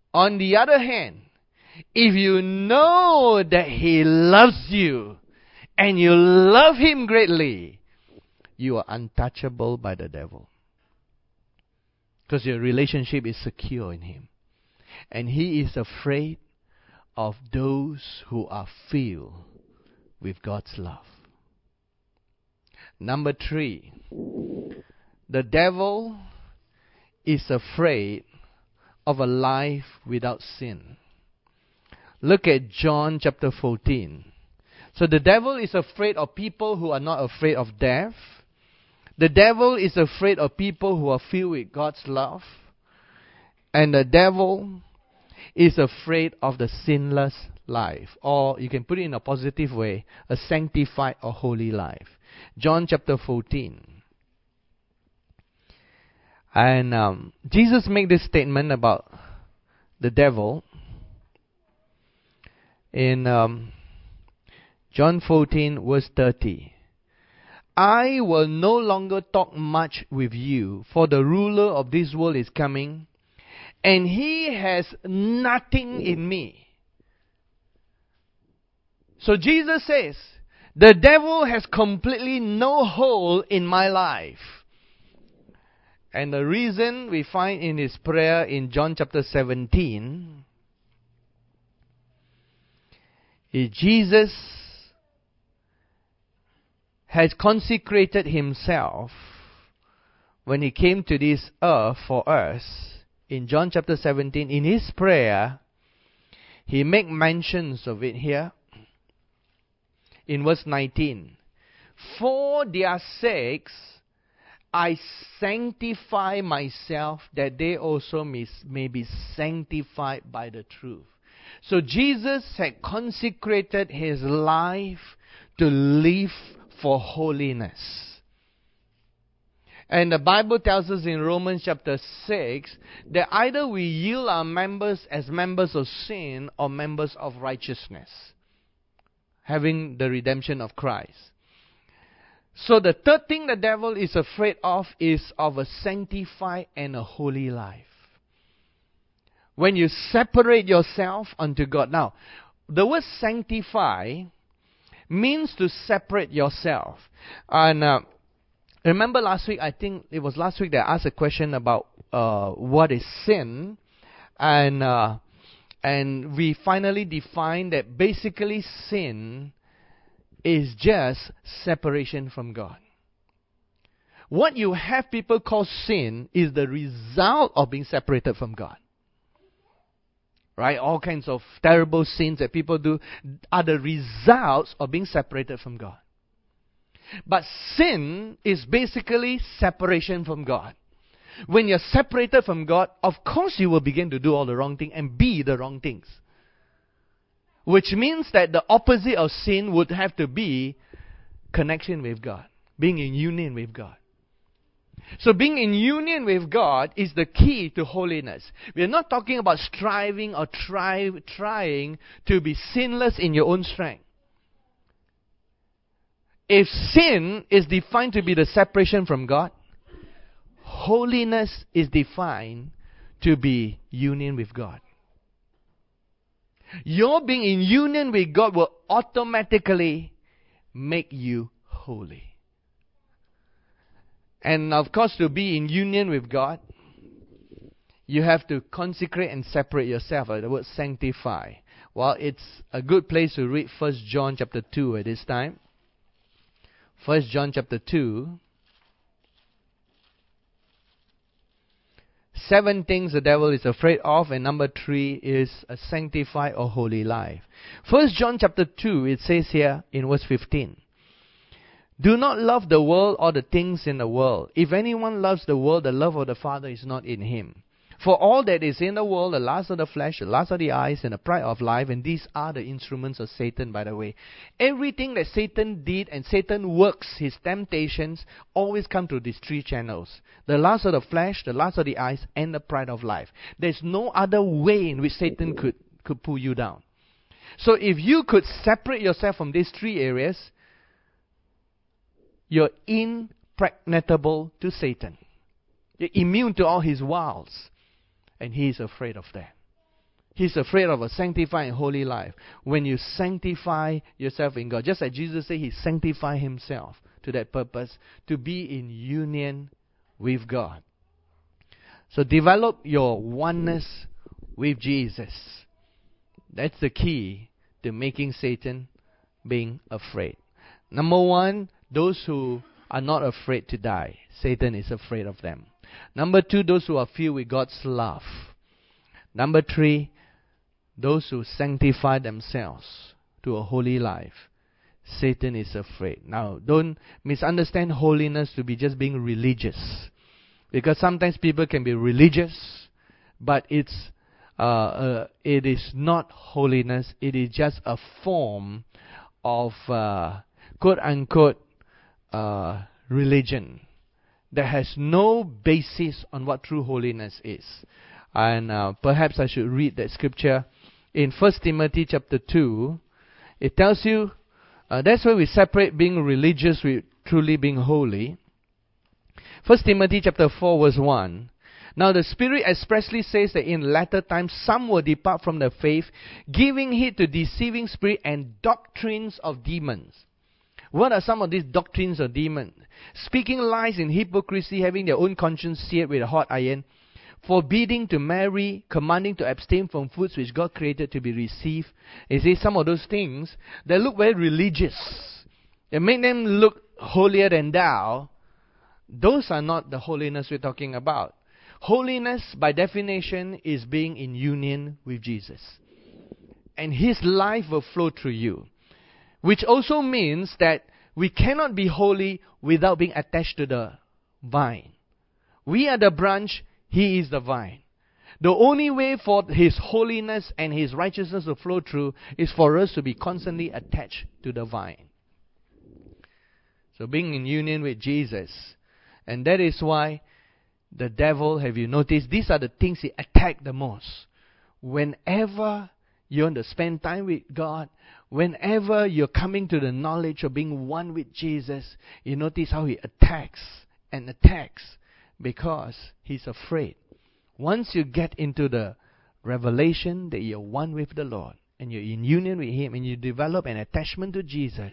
On the other hand, if you know that He loves you and you love Him greatly, you are untouchable by the devil. Because your relationship is secure in Him. And He is afraid of those who are filled with God's love. Number 3, the devil is afraid of a life without sin. Look at John chapter 14. So the devil is afraid of people who are not afraid of death. The devil is afraid of people who are filled with God's love. And the devil is afraid of the sinless life. Or you can put it in a positive way, a sanctified or holy life. John chapter 14. And Jesus made this statement about the devil in John 14 verse 30. I will no longer talk much with you, for the ruler of this world is coming, and he has nothing in me. So Jesus says, the devil has completely no hold in my life. And the reason we find in his prayer in John chapter 17 is Jesus has consecrated himself when he came to this earth for us. In John chapter 17, in his prayer, he makes mentions of it here. In verse 19, for their sakes I sanctify myself, that they also may be sanctified by the truth. So Jesus had consecrated his life to live for holiness. And the Bible tells us in Romans chapter 6 that either we yield our members as members of sin or members of righteousness, having the redemption of Christ. So the third thing the devil is afraid of is of a sanctified and a holy life. When you separate yourself unto God. Now, the word sanctify means to separate yourself. And remember last week, I think it was last week that I asked a question about what is sin. And we finally defined that basically sin is just separation from God. What you have people call sin is the result of being separated from God. Right? All kinds of terrible sins that people do are the results of being separated from God. But sin is basically separation from God. When you're separated from God, of course you will begin to do all the wrong things and be the wrong things. Which means that the opposite of sin would have to be connection with God. Being in union with God. So being in union with God is the key to holiness. We are not talking about striving or trying to be sinless in your own strength. If sin is defined to be the separation from God, holiness is defined to be union with God. Your being in union with God will automatically make you holy. And of course, to be in union with God, you have to consecrate and separate yourself. The word sanctify. Well, it's a good place to read 1 John chapter 2 at this time. 1 John chapter 2. 7 things the devil is afraid of, and number 3 is a sanctified or holy life. 1 John chapter 2, it says here in verse 15, do not love the world or the things in the world. If anyone loves the world, the love of the Father is not in him. For all that is in the world, the lust of the flesh, the lust of the eyes, and the pride of life, and these are the instruments of Satan, by the way. Everything that Satan did and Satan works, his temptations, always come through these 3 channels. The lust of the flesh, the lust of the eyes, and the pride of life. There's no other way in which Satan could pull you down. So if you could separate yourself from these 3 areas, you're impregnable to Satan. You're immune to all his wiles. And he is afraid of that. He's afraid of a sanctified and holy life. When you sanctify yourself in God, just like Jesus said, He sanctified Himself to that purpose, to be in union with God. So develop your oneness with Jesus. That's the key to making Satan being afraid. Number one, those who are not afraid to die. Satan is afraid of them. Number two, those who are filled with God's love. Number three, those who sanctify themselves to a holy life. Satan is afraid. Now, don't misunderstand holiness to be just being religious. Because sometimes people can be religious, but it is not holiness. It is just a form of quote-unquote religion that has no basis on what true holiness is. And perhaps I should read that scripture in 1 Timothy chapter 2. It tells you, that's why we separate being religious with truly being holy. 1 Timothy chapter 4 verse 1. Now the Spirit expressly says that in latter times some will depart from the faith, giving heed to deceiving spirit and doctrines of demons. What are some of these doctrines of demons? Speaking lies in hypocrisy, having their own conscience seared with a hot iron, forbidding to marry, commanding to abstain from foods which God created to be received. You see, some of those things, they look very religious. They make them look holier than thou. Those are not the holiness we're talking about. Holiness, by definition, is being in union with Jesus. And His life will flow through you. Which also means that we cannot be holy without being attached to the vine. We are the branch, He is the vine. The only way for His holiness and His righteousness to flow through is for us to be constantly attached to the vine. So being in union with Jesus. And that is why the devil, have you noticed, these are the things he attacks the most. Whenever you want to spend time with God, whenever you're coming to the knowledge of being one with Jesus, you notice how he attacks and attacks because he's afraid. Once you get into the revelation that you're one with the Lord and you're in union with Him and you develop an attachment to Jesus,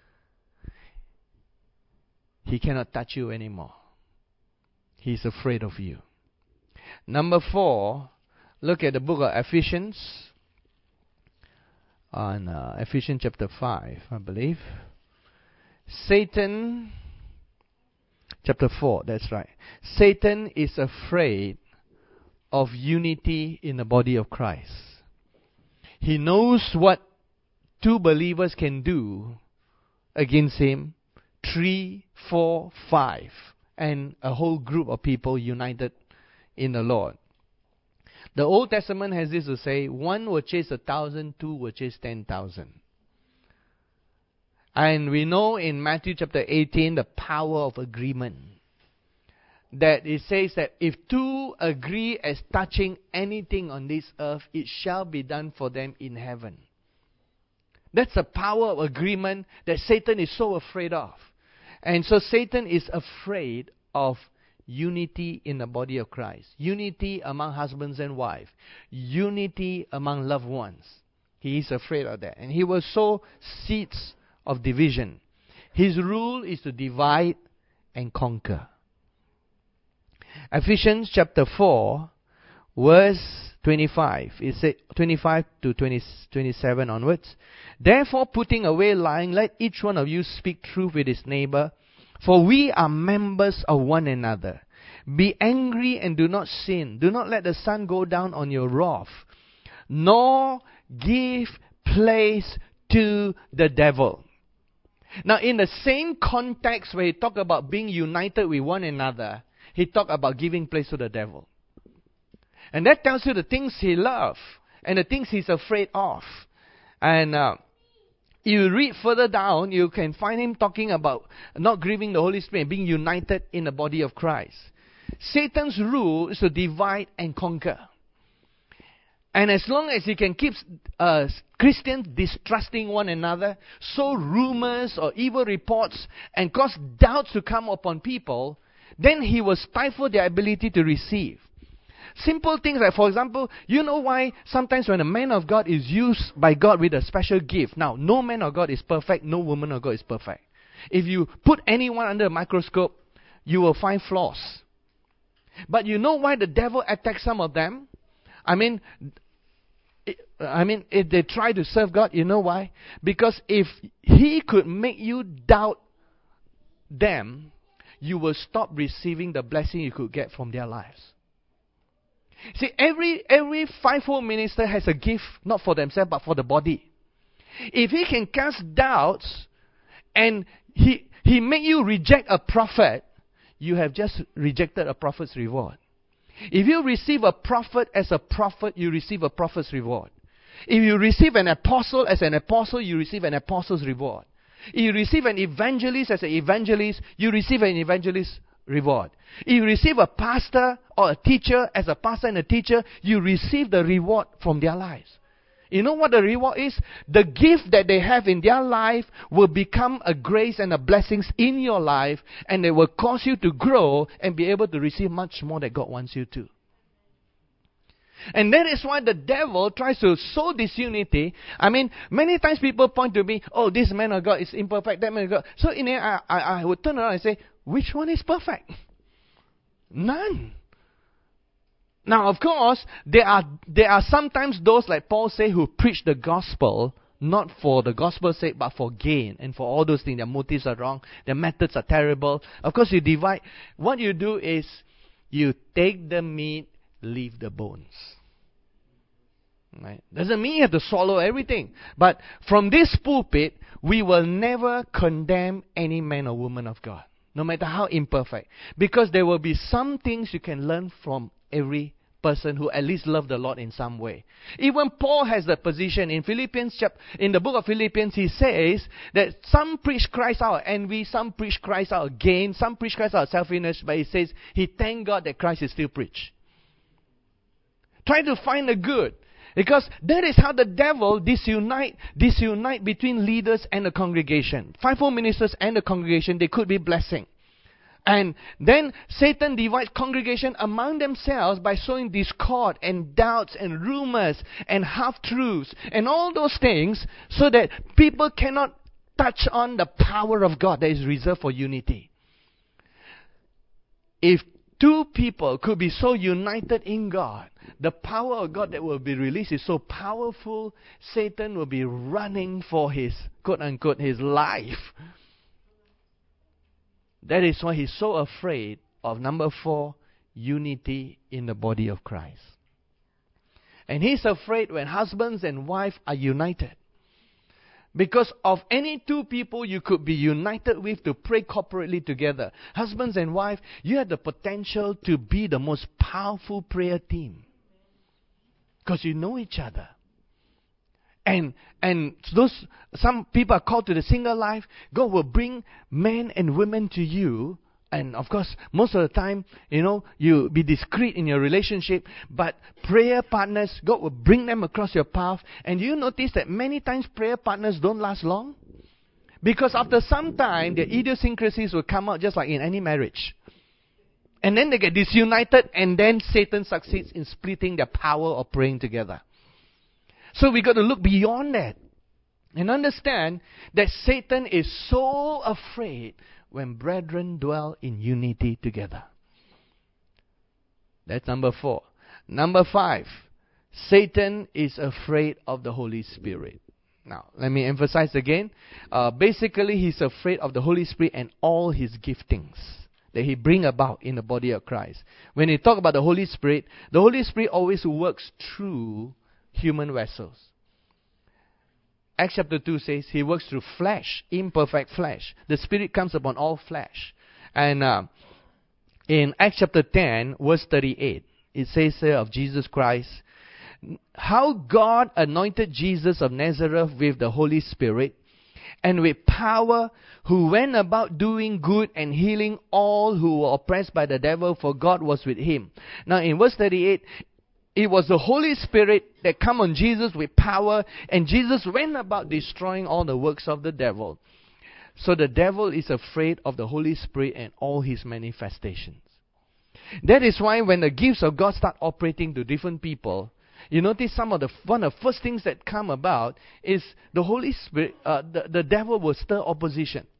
He cannot touch you anymore. He's afraid of you. Number 4, look at the book of Ephesians. On Ephesians chapter 5, I believe. Satan, chapter 4, that's right. Satan is afraid of unity in the body of Christ. He knows what 2 believers can do against him, 3, 4, 5, and a whole group of people united in the Lord. The Old Testament has this to say, 1 will chase 1,000, 2 will chase 10,000. And we know in Matthew chapter 18 the power of agreement. That it says that if 2 agree as touching anything on this earth, it shall be done for them in heaven. That's the power of agreement that Satan is so afraid of. And so Satan is afraid of unity in the body of Christ. Unity among husbands and wives. Unity among loved ones. He is afraid of that. And he will sow seeds of division. His rule is to divide and conquer. Ephesians chapter 4, verse 25. It says 25 to 27 onwards. Therefore, putting away lying, let each one of you speak truth with his neighbor, for we are members of one another. Be angry and do not sin. Do not let the sun go down on your wrath, nor give place to the devil. Now, in the same context where he talked about being united with one another, he talked about giving place to the devil. And that tells you the things he loves and the things he's afraid of. And you read further down, you can find him talking about not grieving the Holy Spirit and being united in the body of Christ. Satan's rule is to divide and conquer. And as long as he can keep Christians distrusting one another, sow rumors or evil reports and cause doubts to come upon people, then he will stifle their ability to receive. simple things like, for example, you know why sometimes when a man of God is used by God with a special gift. Now, no man of God is perfect. No woman of God is perfect. If you put anyone under a microscope, you will find flaws. But you know why the devil attacks some of them? If they try to serve God, you know why? Because if he could make you doubt them, you will stop receiving the blessing you could get from their lives. See, every fivefold minister has a gift, not for themselves, but for the body. If he can cast doubts and he make you reject a prophet, you have just rejected a prophet's reward. If you receive a prophet as a prophet, you receive a prophet's reward. If you receive an apostle as an apostle, you receive an apostle's reward. If you receive an evangelist as an evangelist, you receive an evangelist's reward. If you receive a pastor or a teacher as a pastor and a teacher, you receive the reward from their lives. You know what the reward is? The gift that they have in their life will become a grace and a blessings in your life, and they will cause you to grow and be able to receive much more that God wants you to. And that is why the devil tries to sow disunity. Many times people point to me, oh, this man of God is imperfect, that man of God. So in the end, I would turn around and say, which one is perfect? None. Now, of course, there are sometimes those, like Paul say, who preach the gospel, not for the gospel's sake, but for gain. And for all those things, their motives are wrong, their methods are terrible. Of course, you divide. What you do is, you take the meat, leave the bones. Right? Doesn't mean you have to swallow everything. But from this pulpit, we will never condemn any man or woman of God, no matter how imperfect. Because there will be some things you can learn from every person who at least loved the Lord in some way. Even Paul has the position in in the book of Philippians. He says that some preach Christ out of envy, some preach Christ out of gain, some preach Christ out of selfishness. But he says he thanked God that Christ is still preached. Try to find the good. Because that is how the devil disunite between leaders and the congregation. Fivefold ministers and the congregation, they could be blessing. And then Satan divides congregation among themselves by sowing discord and doubts and rumors and half-truths and all those things, so that people cannot touch on the power of God that is reserved for unity. If two people could be so united in God, the power of God that will be released is so powerful, Satan will be running for his, quote-unquote, his life. That is why he's so afraid of, number 4, unity in the body of Christ. And he's afraid when husbands and wife are united. Because of any two people you could be united with to pray corporately together. Husbands and wife, you have the potential to be the most powerful prayer team. Because you know each other. And some people are called to the single life. God will bring men and women to you. And of course, most of the time, you be discreet in your relationship. But prayer partners, God will bring them across your path. And you notice that many times prayer partners don't last long? Because after some time, their idiosyncrasies will come out just like in any marriage. And then they get disunited, and then Satan succeeds in splitting the power of praying together. So we got to look beyond that and understand that Satan is so afraid when brethren dwell in unity together. That's number 4. Number 5, Satan is afraid of the Holy Spirit. Now, let me emphasize again. Basically, he's afraid of the Holy Spirit and all his giftings that he bring about in the body of Christ. When you talk about the Holy Spirit always works through human vessels. Acts chapter 2 says he works through flesh, imperfect flesh. The Spirit comes upon all flesh. And in Acts chapter 10, verse 38, it says here of Jesus Christ, how God anointed Jesus of Nazareth with the Holy Spirit and with power, who went about doing good and healing all who were oppressed by the devil, for God was with him. Now in verse 38, it was the Holy Spirit that came on Jesus with power, and Jesus went about destroying all the works of the devil. So the devil is afraid of the Holy Spirit and all his manifestations. That is why when the gifts of God start operating to different people, you notice one of the first things that come about is the Holy Spirit, the devil will stir opposition.